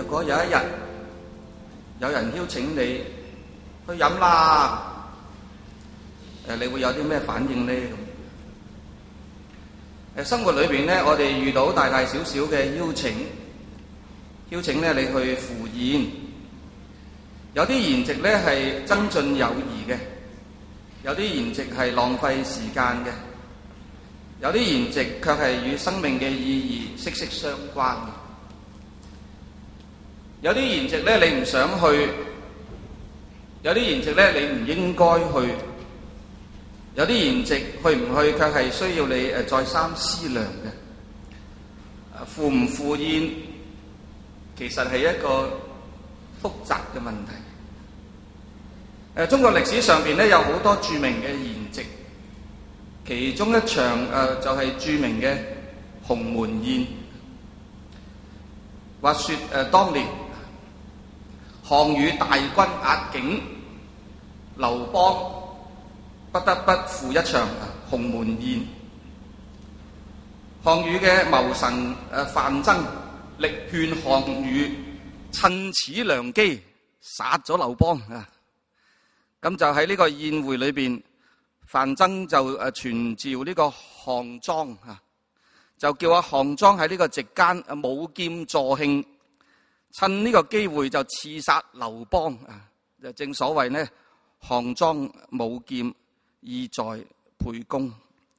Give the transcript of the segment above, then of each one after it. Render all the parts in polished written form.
果有一日有人邀請你去飲啦，你會有啲咩反應呢？生活裏邊咧，我哋遇到大大小小嘅邀請咧你去赴宴，有啲筵席咧係增進友誼嘅，有啲筵席係浪費時間嘅，有啲筵席卻係與生命嘅意義息息相關嘅。有啲筵席咧你唔想去，有啲宴席咧你唔應該去，有啲宴席去唔去卻係需要你再三思量嘅。赴唔赴宴其實係一個複雜嘅問題。中國歷史上邊咧有好多著名嘅宴席，其中一場就係著名嘅鴻門宴。話說當年項羽大軍壓境，劉邦不得不赴一場鴻門宴。項羽嘅謀臣范增力勸項羽趁此良機殺咗劉邦啊！咁就喺呢個宴會裏邊，范增就傳召呢個項莊啊，就叫阿項莊喺呢個席間舞劍助興，趁呢個機會就刺殺劉邦啊！就正所謂呢，項莊舞劍，意在沛公。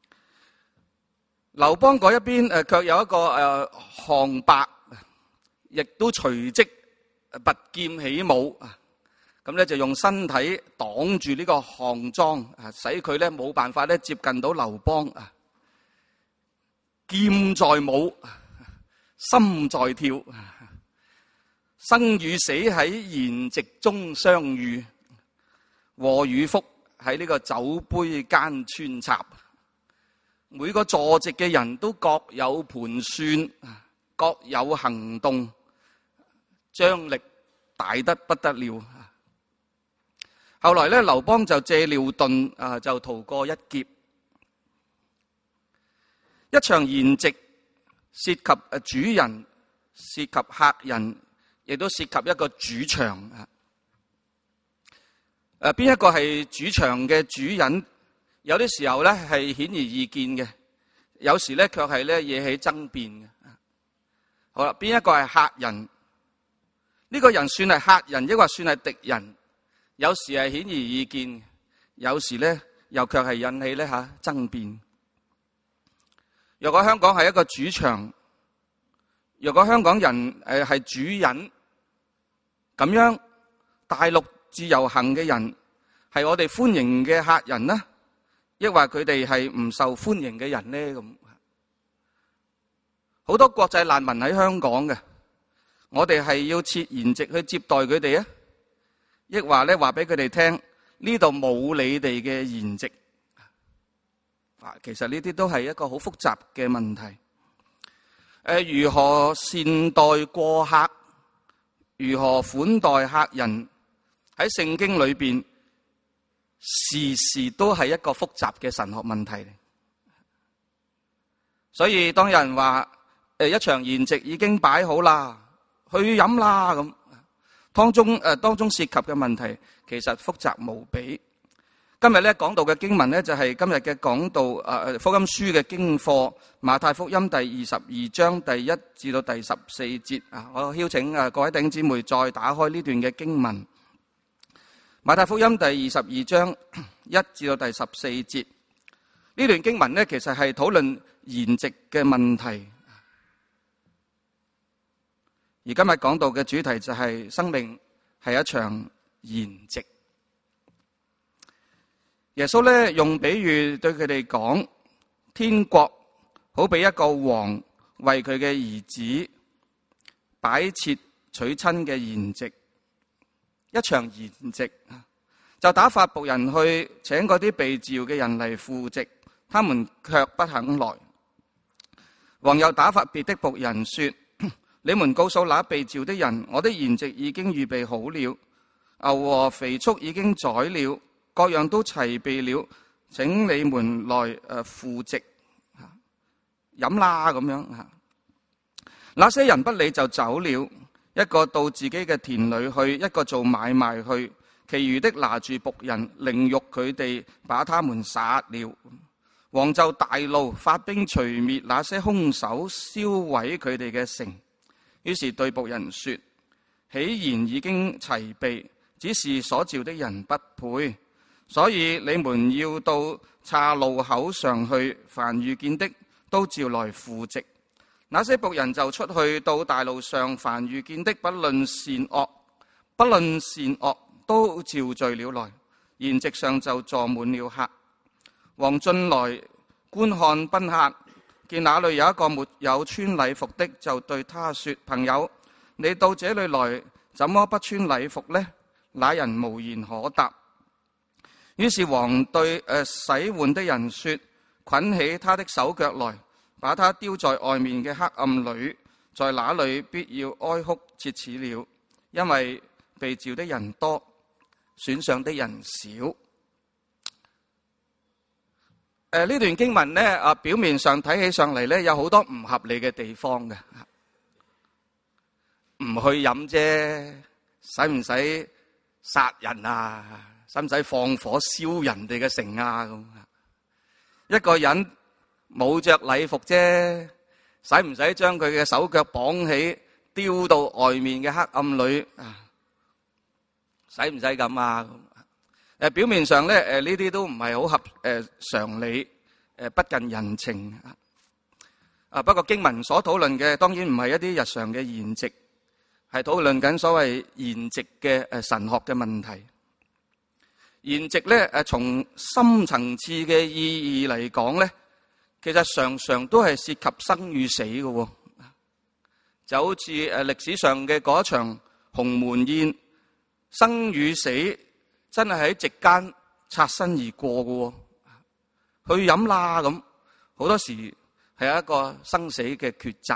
劉邦嗰一邊卻有一個項伯，亦都隨即拔劍起舞啊！咁咧就用身體擋住呢個項莊啊，使佢咧冇辦法咧接近到劉邦啊。劍在舞，心在跳，生與死喺筵席中相遇，禍與福喺呢個酒杯間穿插。每個坐席嘅人都各有盤算，各有行動，張力大得不得了。後來咧，劉邦就借尿遁就逃過一劫。一場筵席涉及主人，涉及客人，亦都涉及一個主場。邊一個係主場嘅主人？有啲時候咧係顯而易見嘅，有時咧卻係咧惹起爭辯嘅。好啦，邊一個係客人？呢個人算係客人，抑或算係敵人？有時係顯而易見，有時咧又卻係引起咧爭辯。若果香港係一個主場，若果香港人係主人，咁樣大陸自由行嘅人係我哋歡迎嘅客人呢，抑或佢哋係唔受歡迎嘅人呢？咁好多國際難民喺香港嘅，我哋係要設筵席去接待佢哋啊，抑或咧話俾佢哋聽呢度冇你哋嘅筵席。其實呢啲都係一個好複雜嘅問題。如何善待過客，如何款待客人，喺聖經裏邊時時都係一個複雜嘅神學問題。所以當有人話一場筵席已經擺好啦，去飲啦咁，當中涉及嘅問題其實複雜無比。今日咧講到嘅經文咧就係今日嘅講道福音書嘅經課，馬太福音第22章第1至到第14節啊！我邀請各位弟兄姊妹再打開呢段嘅經文，馬太福音第22章1至到第14節。呢段經文咧其實係討論筵席嘅問題，而今日講到嘅主題就係生命係一場筵席。耶穌咧用比喻對佢哋講，天國好比一個王為佢嘅兒子擺設娶親嘅筵席。一場筵席就打發僕人去請嗰啲被召嘅人嚟赴席，他們卻不肯來。王又打發別的僕人說，你們告訴那被召的人，我的筵席已經預備好了，牛和肥畜已經宰了，各樣都齊備了，請你們來赴席飲啦咁樣。那些人不理就走了。一一個到自己嘅田裏去，一個做買賣去，其餘的拿住僕人凌辱佢哋，把他們殺了。王就大怒，發兵除滅那些兇手，燒毀佢哋嘅城。於是對僕人說：起然已經齊備，只是所召的人不配，所以你們要到岔路口上去，凡遇見的都召來赴席。那些僕人就出去到大路上，凡遇見的不論善惡，都召聚了來。筵席上就坐滿了客。王進來觀看賓客，見那裏有一個沒有穿禮服的，就對他說：朋友，你到這裏來，怎麼不穿禮服呢？那人無言可答。於是王對洗碗的人說：捆起他的手腳來，把他丟在外面嘅黑暗裏，在那裏必要哀哭切齒了，因為被召的人多，選上的人少。呢段經文呢，表面上睇起上嚟呢，有好多唔合理嘅地方嘅。唔去飲啫，使唔使殺人啊？使唔使放火燒人哋嘅城啊？咁一個人冇着禮服啫，使唔使將佢嘅手腳綁起，丟到外面嘅黑暗裏啊？使唔使咁啊？表面上咧，呢啲都唔係好合常理，不近人情啊。不過經文所討論嘅，當然唔係一啲日常嘅筵席，係討論緊所謂筵席嘅神學嘅問題。筵席咧，從深層次嘅意義嚟講咧，其實常常都係涉及生與死嘅，就好似歷史上嘅嗰一場鴻門宴，生與死真係喺席間擦身而過嘅，去飲啦咁，好多時係一個生死嘅抉擇。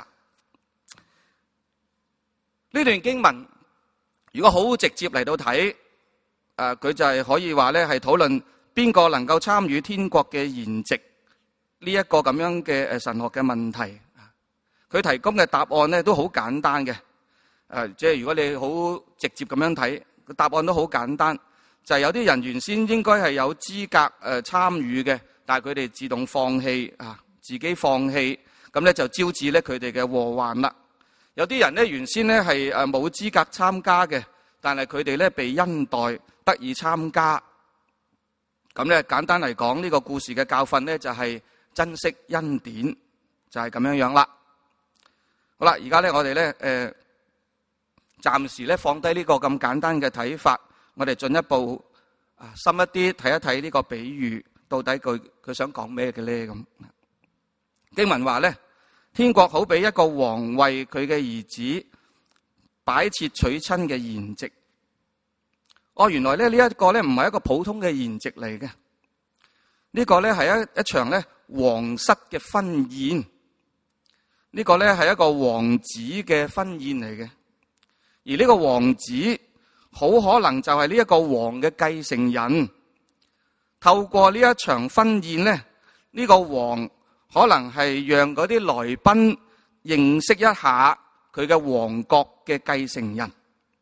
呢段經文如果好直接嚟到睇，佢就係可以話咧，係討論邊個能夠參與天國嘅筵席呢一個咁樣嘅神學嘅問題。佢提供嘅答案咧都好簡單嘅，即係如果你好直接咁樣睇，個答案都好簡單。就係有啲人原先應該係有資格參與嘅，但係佢哋自動放棄自己放棄，咁咧就招致咧佢哋嘅禍患啦。有啲人咧原先咧係冇資格參加嘅，但係佢哋咧被恩待得以參加。咁咧簡單嚟講，呢個故事嘅教訓咧就係珍惜恩典，就係咁樣樣啦。好啦，而家咧我哋咧暫時咧放低呢個咁簡單嘅睇法。我哋進一步深一啲睇一睇呢個比喻，到底佢想講咩嘅咧？咁經文話咧，天國好比一個王為佢嘅兒子擺設娶親嘅筵席。原來咧呢一個咧唔係一個普通嘅筵席嚟嘅，呢個咧係一場咧皇室嘅婚宴，呢個咧係一個王子嘅婚宴嚟嘅，而呢個王子好可能就係呢一個王嘅繼承人。透過呢一場婚宴咧，呢個王可能係讓嗰啲來賓認識一下佢嘅王國嘅繼承人。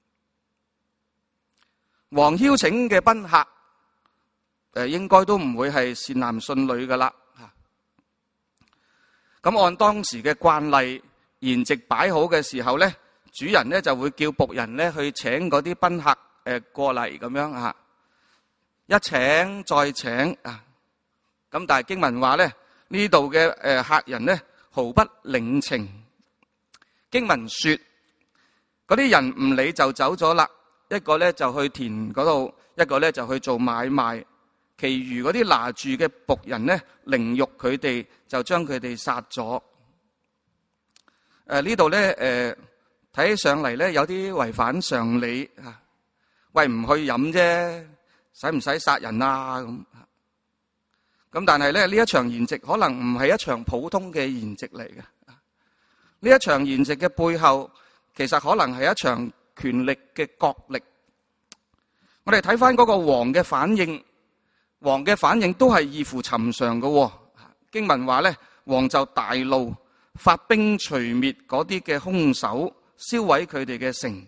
王邀請嘅賓客應該都唔會係善男信女噶啦。咁按當時嘅慣例，筵席擺好嘅時候咧，主人咧就會叫僕人咧去請嗰啲賓客過嚟咁樣，一請再請啊。咁但係經文話咧，呢度嘅客人咧毫不領情。經文說嗰啲人唔理就走咗啦，一個咧就去田嗰度，一個咧就去做買賣，其餘嗰啲拿住嘅僕人咧凌辱佢哋，就將佢哋殺咗。呢度咧睇起上嚟咧有啲違反常理啊！喂，唔去飲啫，使唔使殺人啊？咁但係咧呢一場筵席可能唔係一場普通嘅筵席嚟嘅。呢一場筵席嘅背後，其實可能係一場權力嘅角力。我哋睇翻嗰個王嘅反應，王嘅反應都係異乎尋常嘅。經文話咧，王就大怒，發兵除滅嗰啲嘅兇手， 燒毀佢哋嘅城，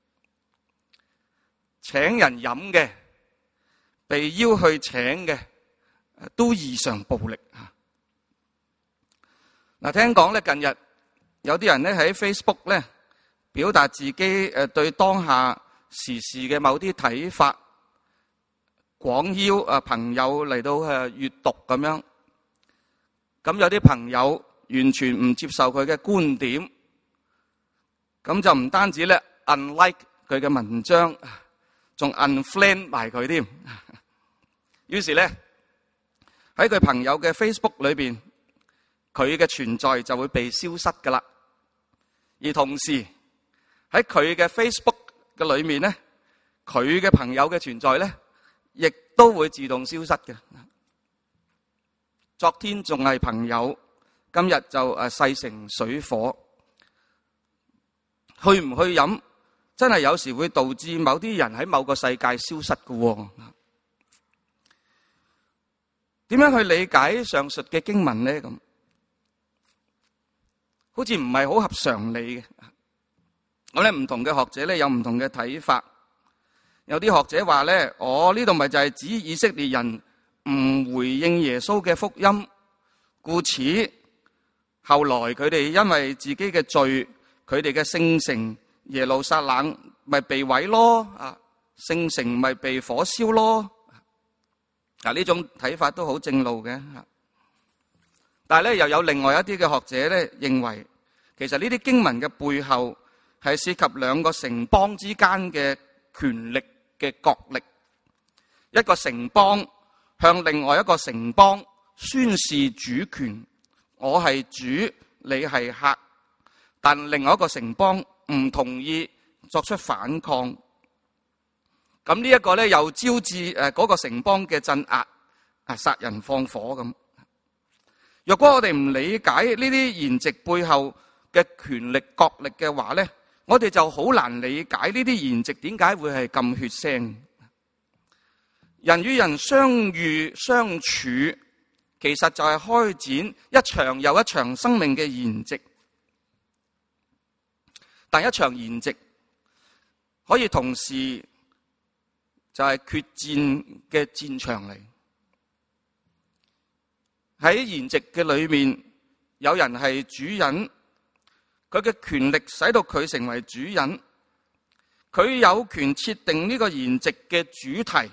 請人飲嘅，被邀去請嘅，都異常暴力。嗱，聽講咧，近日有啲人咧喺 Facebook 咧表達自己對當下時事嘅某啲睇法，廣邀朋友嚟到閱讀咁樣。咁有啲朋友完全唔接受佢嘅觀點，咁就唔單止咧 unlike 佢嘅文章，仲 unfriend 埋佢添。於是咧喺佢朋友嘅 Facebook 裏邊，佢嘅存在就會被消失噶啦。而同時喺佢嘅 Facebook 嘅裏面咧，佢嘅朋友嘅存在咧，亦都會自動消失嘅。昨天仲係朋友，今日就勢成水火。去唔去飲，真係有時會導致某啲人喺某個世界消失嘅。點樣去理解上述嘅經文呢？咁好似唔係好合常理嘅。咁咧，唔同嘅學者咧有唔同嘅睇法。有啲學者話咧，呢度咪就係指以色列人唔回應耶穌嘅福音，故此後來佢哋因為自己嘅罪，佢哋嘅聖城耶路撒冷咪被毀咯，聖城咪被火燒咯。呢種睇法都好正路嘅。但係咧又有另外一啲嘅學者咧認為，其實呢啲經文嘅背後係涉及兩個城邦之間嘅權力嘅角力。一個城邦向另外一個城邦宣示主權，我係主，你係客。但另外一個城邦唔同意，作出反抗。咁呢一個咧又招致嗰個城邦嘅鎮壓，殺人放火咁。若果我哋唔理解呢啲筵席背後嘅權力角力嘅話咧，我哋就好難理解呢啲筵席點解會係咁血腥。人與人相遇相處，其實就係開展一場又一場生命嘅筵席。但一場筵席可以同時就係決戰嘅戰場嚟。喺筵席嘅裏面，有人係主人，佢嘅權力使到佢成為主人，佢有權設定呢個筵席嘅主題。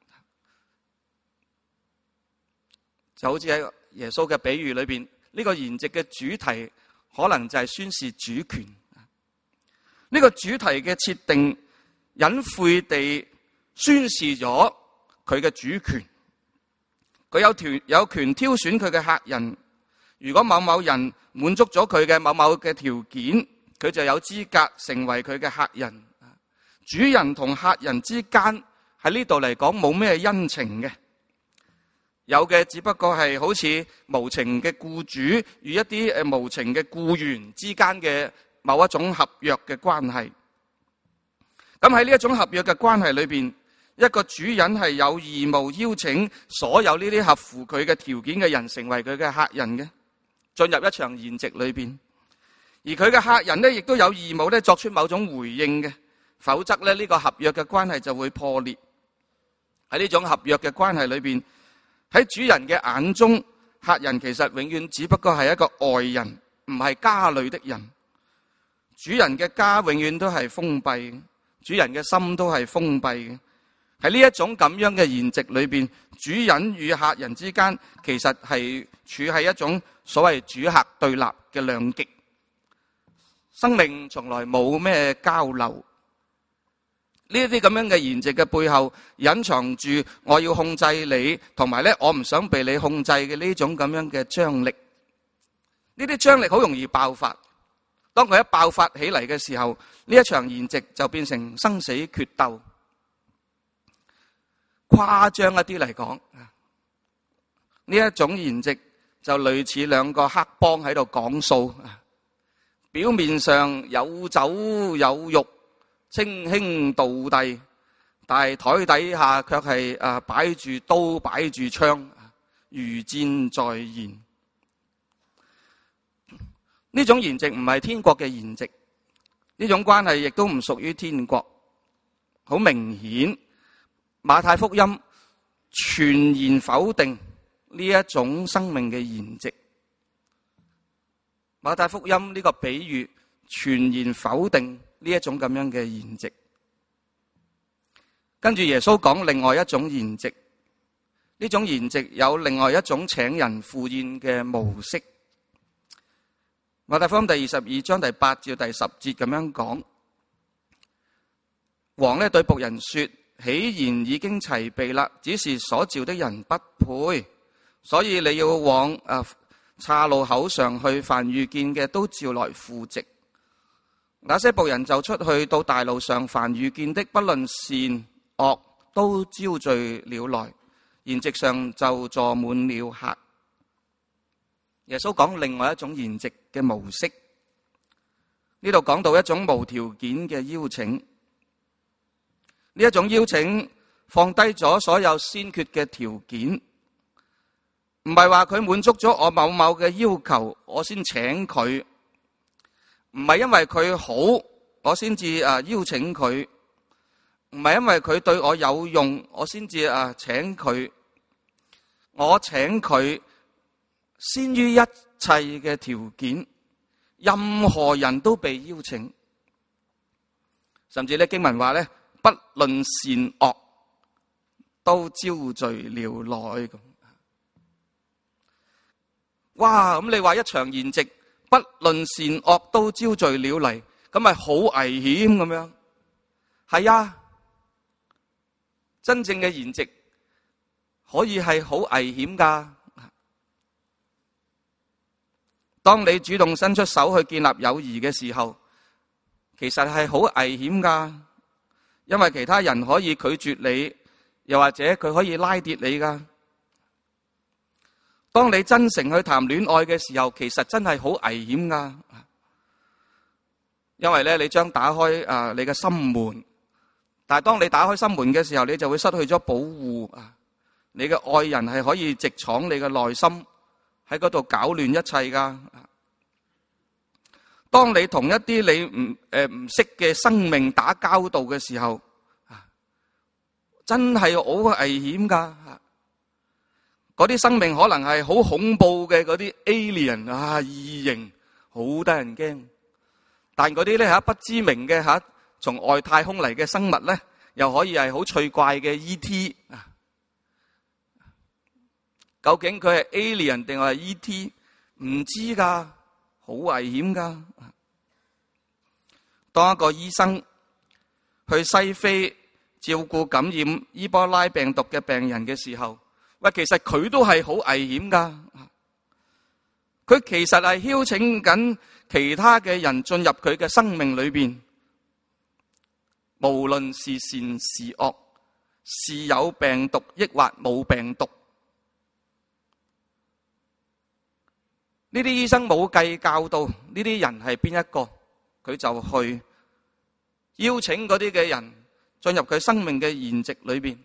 就好似喺耶穌嘅比喻裏邊，呢個筵席嘅主題可能就係宣示主權。呢個主題嘅設定隱晦地宣示咗佢嘅主權。佢有權挑選佢嘅客人。如果某某人滿足咗佢嘅某某嘅條件，佢就有資格成為佢嘅客人。主人同客人之間喺呢度嚟講冇咩恩情嘅，有嘅只不過係好似無情嘅僱主與一啲無情嘅僱員之間嘅某一種合約嘅關係。咁喺呢一種合約嘅關係裏邊，一個主人係有義務邀請所有呢啲合乎佢嘅條件嘅人成為佢嘅客人嘅，進入一場筵席裏邊。而佢嘅客人呢，亦都有義務咧作出某種回應嘅，否則咧呢個合約嘅關係就會破裂。喺呢種合約嘅關係裏邊，喺主人嘅眼中，客人其實永遠只不過係一個外人，唔係家裏的人。主人嘅家永遠都係封閉，主人嘅心都係封閉嘅。喺呢一種咁樣嘅筵席裏邊，主人與客人之間其實係處喺一種所謂主客對立嘅兩極，生命從來冇咩交流。呢一啲咁樣嘅筵席嘅背後，隱藏住我要控制你，同埋咧我唔想被你控制嘅呢種咁樣嘅張力。呢啲張力好容易爆發。當佢一爆發起嚟嘅時候，呢一場筵席就變成生死決鬥。誇張一啲嚟講，呢一種筵席就類似兩個黑幫喺度講數，表面上有酒有肉，稱兄道弟，但係台底下卻係擺住刀擺住槍，如箭在弦。呢種筵席唔係天國嘅筵席， 呢種關係亦都唔屬於天國。好明顯，馬太福音全然否定呢一種生命嘅筵席。馬太福音呢個比喻全然否定呢一種咁樣嘅筵席。跟住耶穌講另外一種筵席，呢種筵席有另外一種請人赴宴嘅模式。馬太福音第22章第8至第10節咁樣講，王呢對僕人說：喜筵已經齊備啦，只是所召的人不配，所以你要往岔路口上去，凡遇見嘅都召來赴席。那些僕人就出去到大路上，凡遇見的不論善惡都招聚了來，筵席上就坐滿了客。耶穌講另外一種筵席嘅模式，呢度講到一種無條件嘅邀請。呢一種邀請放低咗所有先決嘅條件，唔係話佢滿足咗我某某嘅要求，我先請佢；唔係因為佢好，我先至邀請佢；唔係因為佢對我有用，我先至請佢。我請佢先於一切嘅條件，任何人都被邀請，甚至呢經文話呢，不論善惡都招聚了來。哇！咁你話一場筵席，不論善惡都招聚了嚟，咁咪好危險咁樣？係啊，真正嘅筵席可以係好危險噶。當你主動伸出手去建立友誼嘅時候，其實係好危險噶，因為其他人可以拒絕你，又或者佢可以拉跌你噶。當你真誠去談戀愛嘅時候，其實真係好危險噶，因為咧你將打開你嘅心門，但係當你打開心門嘅時候，你就會失去咗保護。你嘅愛人係可以直闖你嘅內心，喺嗰度搞亂一切噶。當你同一啲你唔識嘅生命打交道嘅時候，真係好危險噶。嗰啲生命可能係好恐怖嘅嗰啲 alien 異形，好得人驚。但嗰啲咧不知名嘅從外太空嚟嘅生物咧，又可以係好趣怪嘅 ET。究竟佢係 alien 定係 ET？ 唔知噶，好危險噶。當一個醫生去西非照顧感染伊波拉病毒嘅病人嘅時候，喂，其實佢都係好危險噶。佢其實係邀請緊其他嘅人進入佢嘅生命裏邊，無論是善是惡，是有病毒抑或冇病毒。呢啲醫生冇計較到呢啲人係邊一個，佢就去邀請嗰啲嘅人進入佢生命嘅筵席裏邊。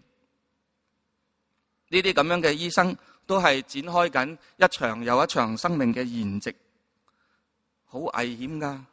呢啲咁樣嘅醫生都係展開緊一場又一場生命嘅筵席，好危險噶。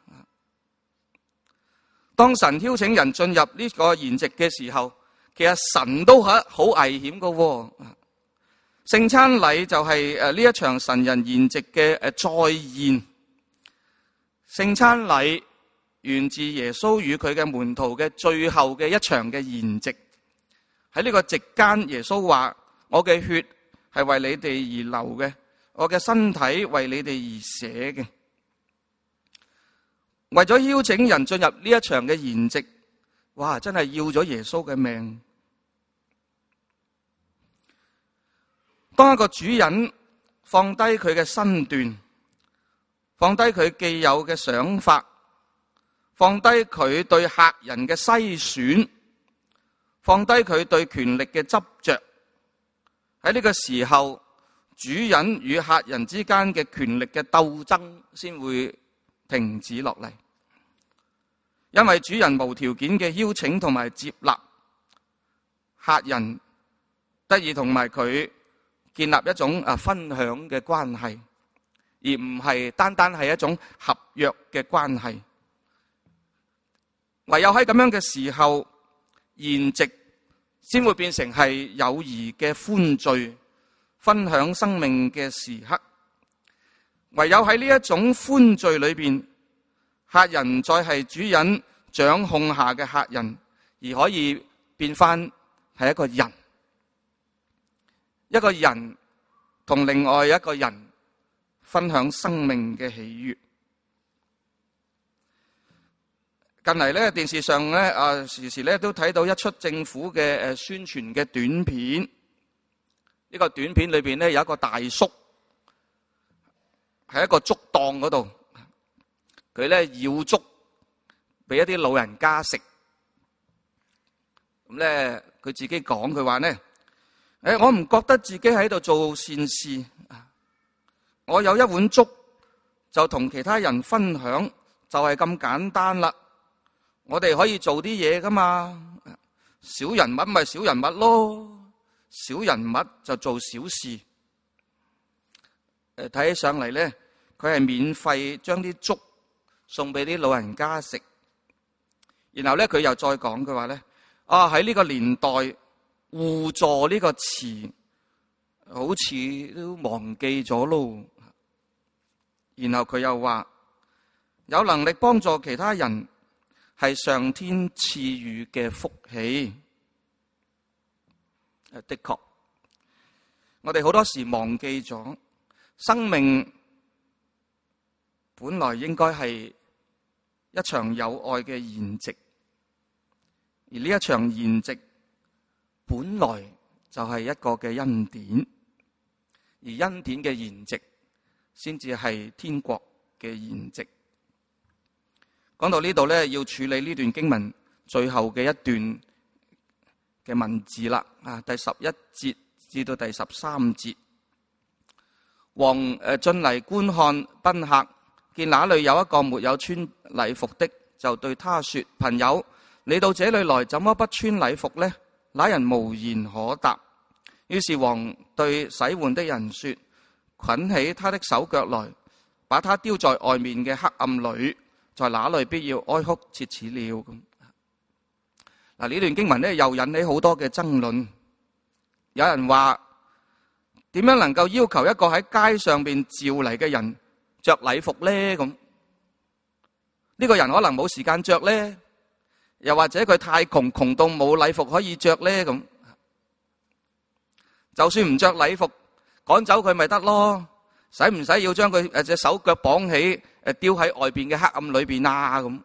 當神邀請人進入呢個筵席嘅時候，其實神都係好危險噶。聖餐禮就係呢一場神人筵席嘅再現。聖餐禮源自耶穌與佢嘅門徒嘅最後嘅一場嘅筵席。喺呢個席間，耶穌話：我嘅血係為你哋而流嘅，我嘅身體為你哋而捨嘅。為咗邀請人進入呢一場嘅筵席，哇！真係要咗耶穌嘅命。當一個主人放低佢嘅身段，放低佢既有嘅想法，放低佢對客人嘅篩選，放低佢對權力嘅執着，喺呢個時候，主人與客人之間嘅權力嘅鬥爭先會停止落嚟。因為主人無條件嘅邀請同埋接納客人，得以同埋佢建立一種分享嘅關係，而唔係單單係一種合約嘅關係。 唯有喺咁樣嘅時候，筵席先會變成係友誼嘅歡聚，分享生命嘅時刻。唯有喺呢一種歡聚裏邊，客人再係主人掌控下嘅客人，而可以變翻係一個人，一個人同另外一個人分享生命嘅喜悅。近嚟咧，電視上咧時時咧都睇到一出政府嘅宣傳嘅短片。呢個短片裏邊咧有一個大叔喺一個竹檔嗰度，佢咧要竹俾一啲老人家食。咁咧佢自己講，佢話咧，我唔覺得自己喺度做善事，我有一碗粥就同其他人分享，就係咁簡單啦。我哋可以做啲嘢噶嘛，小人物咪小人物咯，小人物就做小事。睇起上嚟咧，佢係免費將啲粥送俾啲老人家食。然後咧佢又再講，佢話咧，喺呢個年代互助呢個詞好似都忘記咗咯。然後佢又話，有能力幫助其他人係上天賜予嘅福氣。的確，我哋好多時忘記咗，生命本來應該係一場有愛嘅筵席，而呢一場筵席本來就係一個嘅恩典，而恩典嘅筵席先至係天國嘅筵席。講到呢度咧，要處理呢段經文最後嘅一段嘅文字啦。第11節至到第13節，王進嚟觀看賓客，見那裏有一個沒有穿禮服的，就對他說：朋友，你到這裏來，怎麼不穿禮服呢？那人無言可答。於是王對洗碗的人說：捆起他的手腳來，把他丟在外面嘅黑暗裏，在那裏必要哀哭切齒了。嗱，呢段經文咧又引起好多嘅爭論。有人話，點樣能夠要求一個喺街上邊召嚟嘅人着禮服咧？咁呢個人可能冇時間着咧，又或者佢太窮，窮到冇禮服可以着咧？咁就算唔着禮服，趕走佢咪得咯？使唔使要將佢隻手腳綁起，丟喺外邊嘅黑暗裏邊啊？咁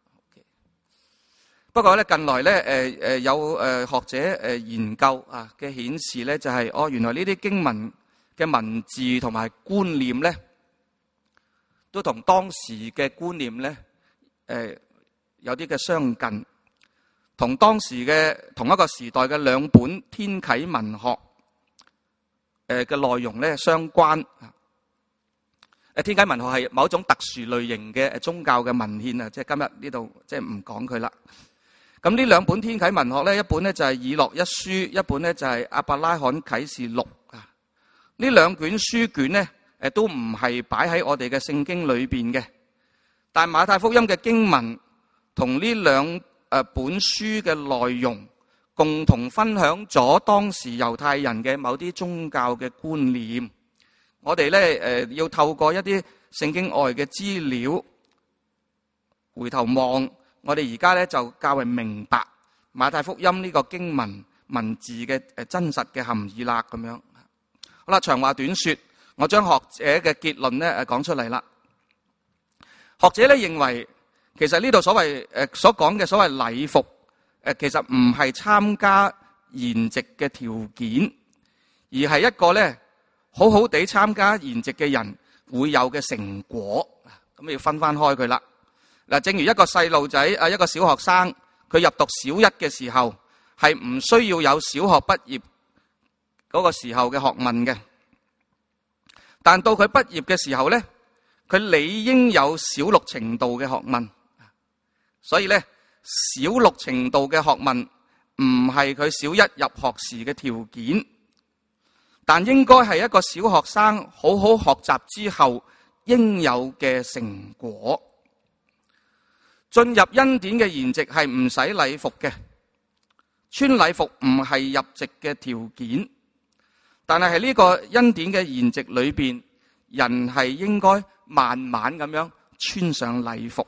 不過咧，近來咧有學者研究嘅顯示咧，就係原來呢啲經文嘅文字同埋觀念咧，都同當時嘅觀念咧有啲嘅相近，同當時嘅同一個時代嘅兩本天啟文學嘅內容咧相關。天啟文學係某一種特殊類型嘅宗教嘅文獻啊，即係今日呢度即係唔講佢啦。咁呢兩本天啟文學咧，一本咧就係以諾一書，一本咧就係亞伯拉罕啟示錄啊。呢兩卷書卷咧，都唔係擺喺我哋嘅聖經裏邊嘅。但馬太福音嘅經文同呢兩本書嘅內容，共同分享咗當時猶太人嘅某啲宗教嘅觀念。我哋咧要透過一啲聖經外嘅資料，回頭望。我哋而家咧就較為明白馬太福音呢個經文文字嘅真實嘅含義啦，咁樣。好啦，長話短說，我將學者嘅結論咧講出嚟啦。學者咧認為，其實呢度所講嘅所謂禮服，其實唔係參加筵席嘅條件，而係一個咧好好地參加筵席嘅人會有嘅成果。咁要分翻開佢啦。嗱，正如一個細路仔一個小學生，佢入讀小一嘅時候，係唔需要有小學畢業嗰個時候嘅學問嘅。但到佢畢業嘅時候咧，佢理應有小六程度嘅學問。所以咧，小六程度嘅學問唔係佢小一入學時嘅條件，但應該係一個小學生好好學習之後應有嘅成果。 進入恩典嘅筵席係唔使禮服嘅，穿禮服唔係入席嘅條件，但係喺呢個恩典嘅筵席裏邊，人係應該慢慢咁樣穿上禮服，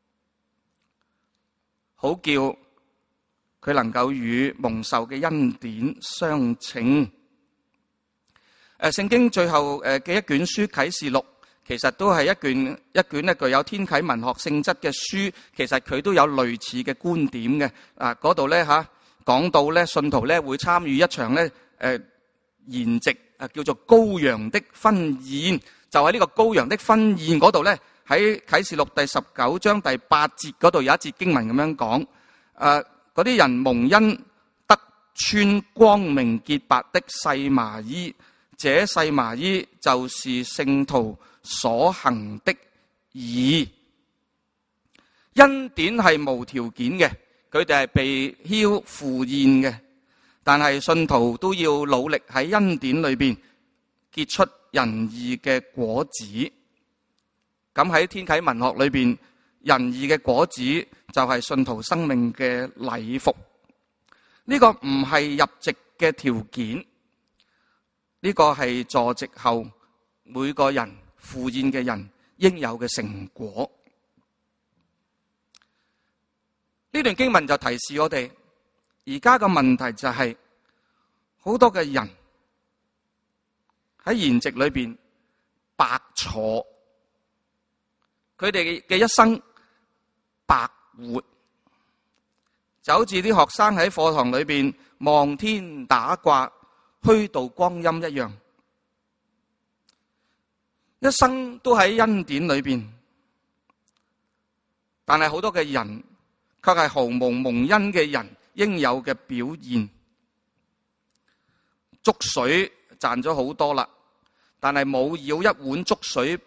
好叫佢能夠與蒙受嘅恩典相稱。聖經最後嘅一卷書啟示錄，其實都係一卷具有天啟文學性質嘅書，其實佢都有類似嘅觀點嘅。嗰度咧講到咧信徒咧會參與一場咧筵席，叫做羔羊的婚宴。就喺呢個羔羊的婚宴嗰度咧，喺啟示錄第19章第8節嗰度有一節經文咁樣講，嗰啲人蒙恩得穿光明潔白的細麻衣，這細麻衣就是聖徒所行的義。恩典係無條件嘅，佢哋係被澆赴宴嘅，但係信徒都要努力喺恩典裏邊結出仁義嘅果子。咁喺天啟文學裏邊，仁義嘅果子就係信徒生命嘅禮服。呢個唔係入席嘅條件，呢個係坐席後每個人赴宴嘅人應有嘅成果。呢段經文就提示我哋，而家嘅問題就係好多嘅人喺筵席裏邊白坐，佢哋嘅一生白活，就好似啲學生喺課堂裏邊望天打卦，虛度光陰一樣，一生都喺恩典裏邊，但係好多嘅人卻係毫無蒙恩嘅人應有嘅表現。粥水賺咗好多啦，但係冇舀一碗粥水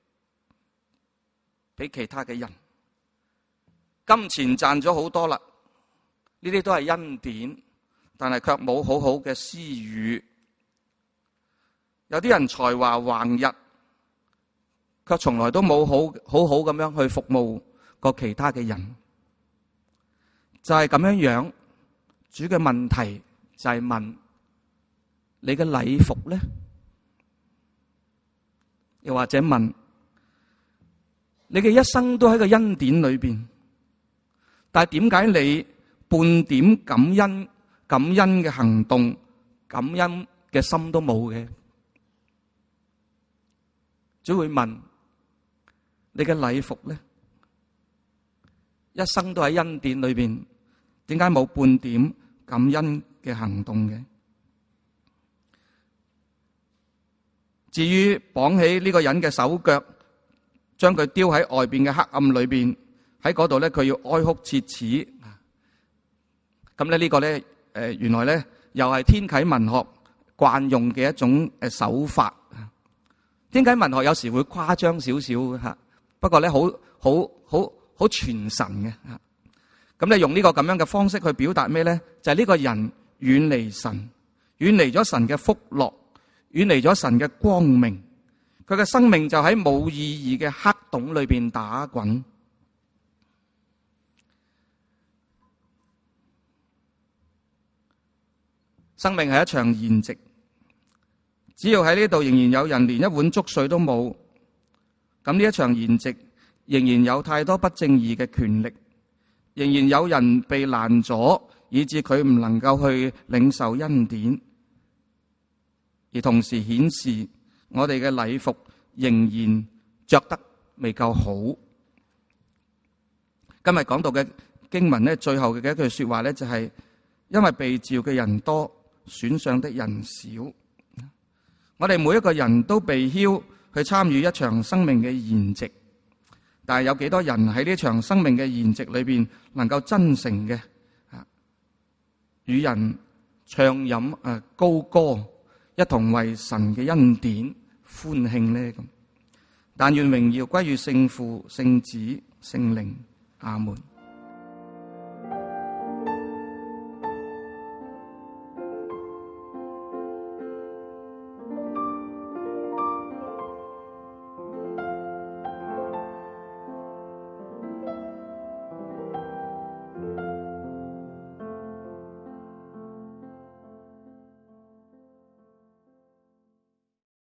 俾其他嘅人。金錢賺咗好多啦，呢啲都係恩典，但係卻冇好好嘅施予。有啲人才華橫溢，卻從來都冇好好咁樣去服務過其他嘅人。就係咁樣樣，主嘅問題就係問你嘅禮服咧，又或者問你嘅一生都喺個恩典裏邊，但係點解你半點感恩嘅行動、感恩嘅心都冇嘅？主會問你嘅禮服咧，一生都喺恩典裏邊，點解冇半點感恩嘅行動嘅？至於綁起呢個人嘅手腳，將佢丟喺外邊嘅黑暗裏邊，喺嗰度咧，佢要哀哭切齒。咁咧呢個咧，原來咧又係天啟文學慣用嘅一種手法。天啟文學有時會誇張少少吓，不過咧好傳神嘅吓。咁你用呢個咁樣嘅方式去表達咩咧？就係呢個人遠離神，遠離咗神嘅福樂，遠離咗神嘅光明，佢嘅生命就喺冇意義嘅黑洞裏邊打滾。生命係一場筵席，只要喺呢度仍然有人連一碗粥水都冇，咁呢一場筵席仍然有太多不正義嘅權力，仍然有人被攔阻，以致佢唔能夠去領受恩典，而同時顯示我哋嘅禮服仍然着得未夠好。今日講到嘅經文咧，最後嘅一句說話咧，就係因為被召嘅人多，選上的人少。我哋每一個人都被澆去參與一場生命嘅筵席，但係有幾多人喺呢場生命嘅筵席裏邊能夠真誠嘅與人暢飲高歌，一同為神嘅恩典歡慶呢？咁但願榮耀歸於聖父、聖子、聖靈。阿門。